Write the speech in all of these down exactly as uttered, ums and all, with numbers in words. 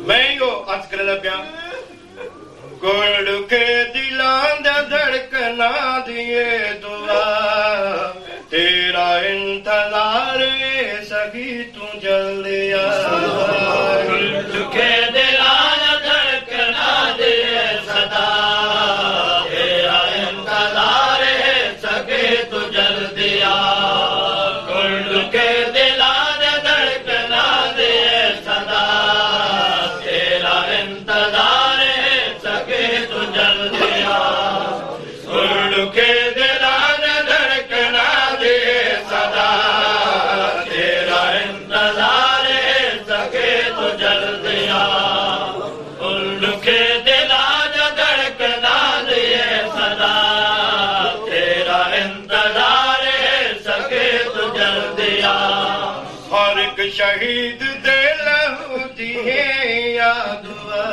मैं यो अर्ज कर लग्या कोड़ के दिलां दा धड़कना दिए दुआ तेरा इंतजार सभी तू जल्दी आ कोड़ के दिलां दा धड़कना दिए सदा तेरा इंतजार सभी तू जल्दी आ कोड़ के दिलां दा धड़कना दिए सदा तेरा इंतजार सके तू जल्दी आ कोड़ के दिलां दा धड़कना दिए सदा तेरा इंतजार सके तू जल्दी आ कोड़ के दिलां दा धड़कना दिए सदा तेरा इंतजार सके तू जल्दी आ हर एक शहीद दे लहू दिए याद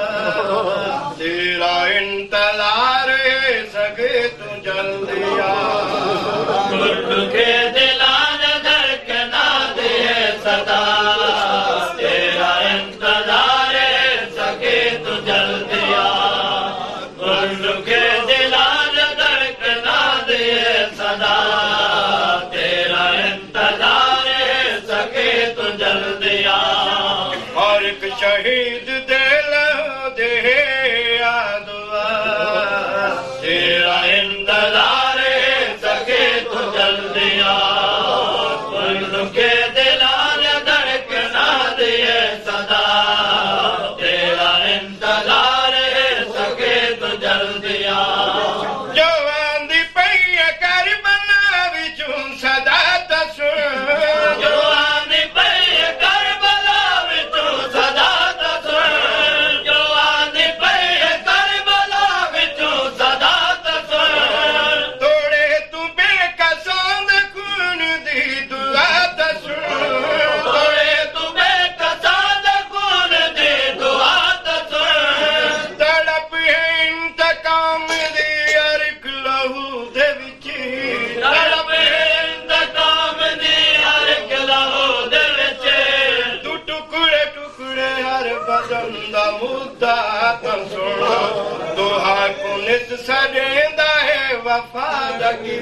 तेरा इंतजार सके तू जल्दी आ कोड़ के दिलां दा धड़कना दिए सदा तेरा इंतजार सके तू जल्दी आ कोड़ के दिलां दा धड़कना दिए सदा तेरा इंतजार सके तू जल्दी आ हर एक शहीद दे दे यादवा तेरा इंतजार सके तू जल्दी आ कोड़ के दिलां दा धड़कना दिए सदा तेरा इंतजार सके तू जल्दी आ जवान दी पई करबला विचों सदा तसुर जवान दी पई करबला विचों सदा तसुर जवान दी पई करबला विचों सदा तसुर तोड़े तू बेकसां खून दी दुआ तसुर तोड़े तू बेकसां खून दी दुआ तसुर तड़प है इंतकाम दी अरक लहू दे विच तड़प है इंतकाम दी अरक लहू दे विच तू टुकड़े टुकड़े हर बदन दा मुद्दा तन सुन दुआ को नित सडेंदा है वफा दा की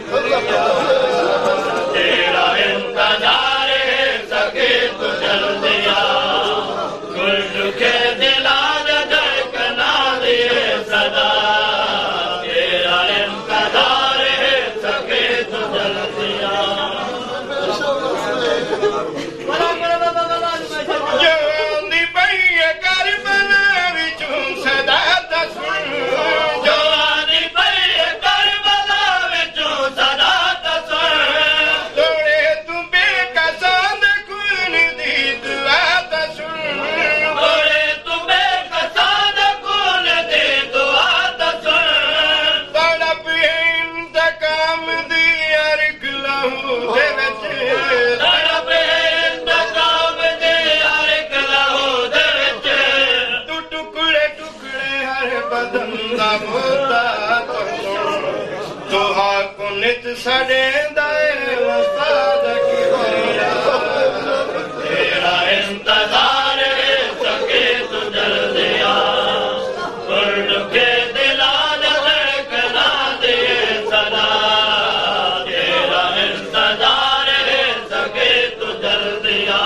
तेरा इंतजार सके तू जल्दी आ कोड़ के दिलां दा धड़कना दिए सदा तेरा इंतजार सके तू जल्दी आ जवान दी पई करबला विचों सदा तसुर जवान दी पई करबला विचों सदा तसुर तोड़े तू बेकसां खून दी दुआ तसुर तोड़े तू बेकसां खून दी दुआ तसुर तड़प इंतकाम दी अरक लहू दे विच तड़प इंतकाम दी अरक लहू दे विच तू टुकड़े टुकड़े हर बदन दा मुद्दा तसुर दुआ को नित सडेंदा है वफा दा की तेरा इंतजार सके तू जल्दी आ कोड़ के दिलां दा धड़कना दिए सदा तेरा इंतजार सके तू जल्दी आ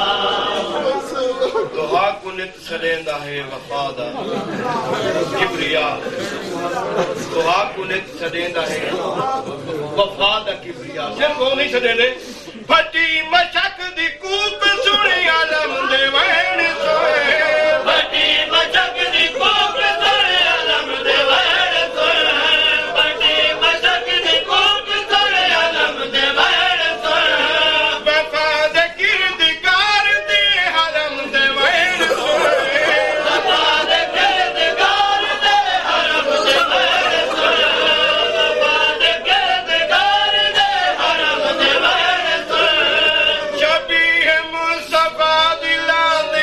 दुआ को नित सडेंदा है वफा दा किबरिया दुआ को नित सडेंदा है वफा दा किबरिया सिर्फ वो नहीं सडेंदे फटी मशक दी कूप सुनी आलम दे वहण सोए फटी मशक दी कूप सुनी आलम दे वहण सोए फटी मशक दी कूप सुनी आलम दे वहण सोए वफा दे किरदगार दे हरम दे वहण सोए वफा दे किरदगार दे हरम दे वहण सोए वफा दे किरदगार दे हरम दे वहण सोए शबीह मुस्तफा दिलां दे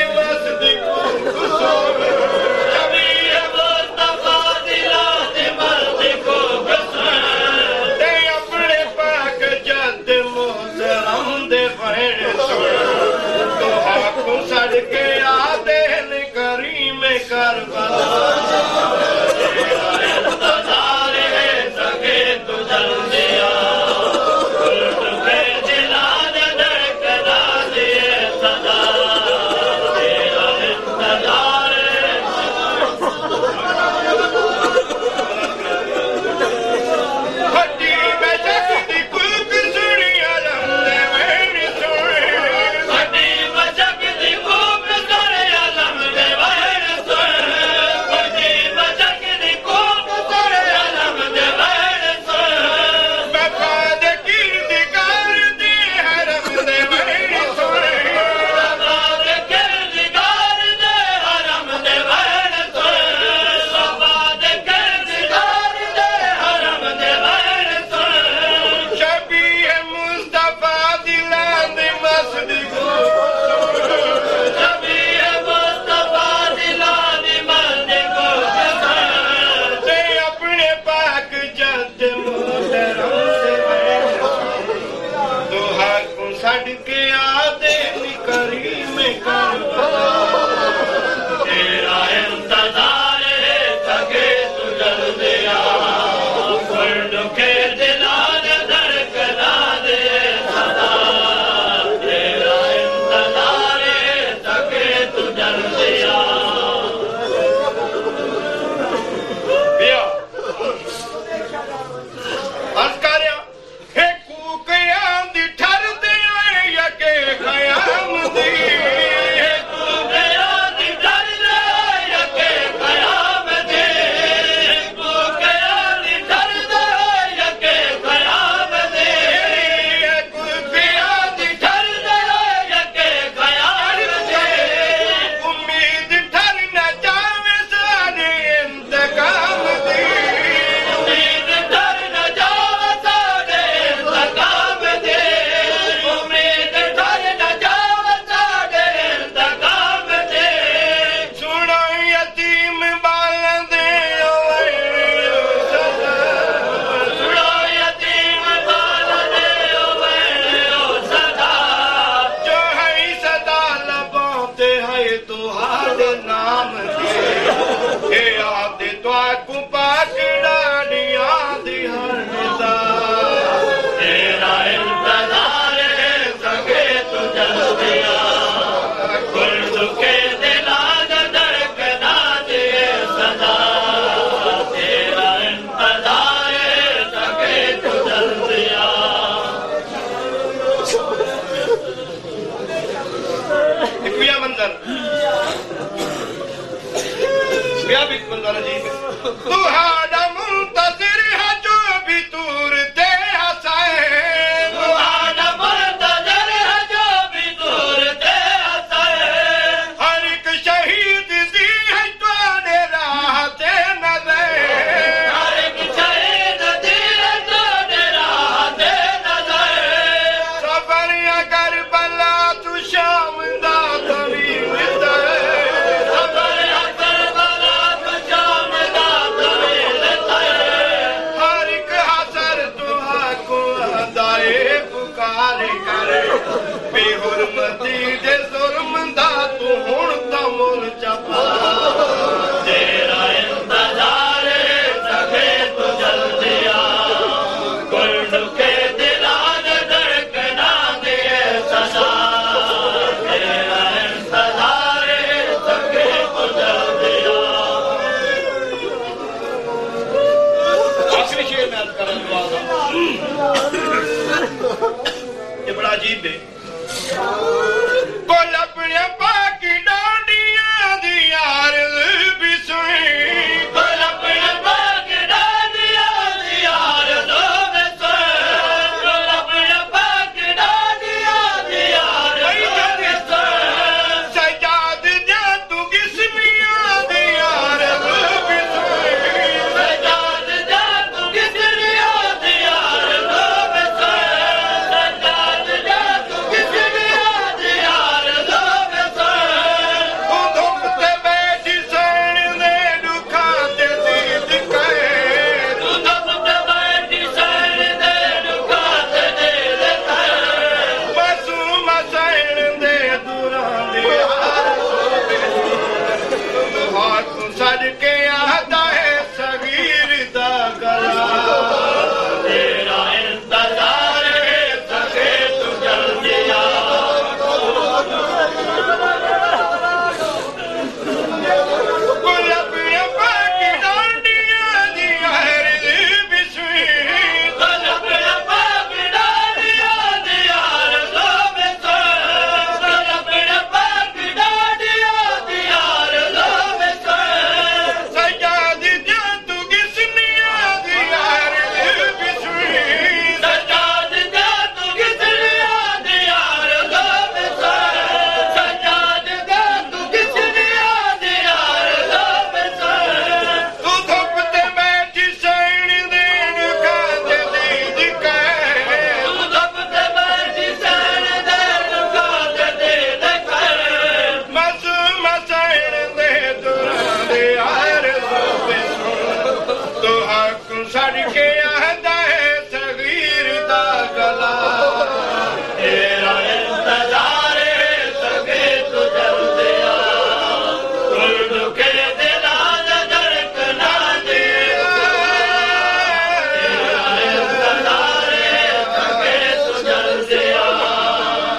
में करबला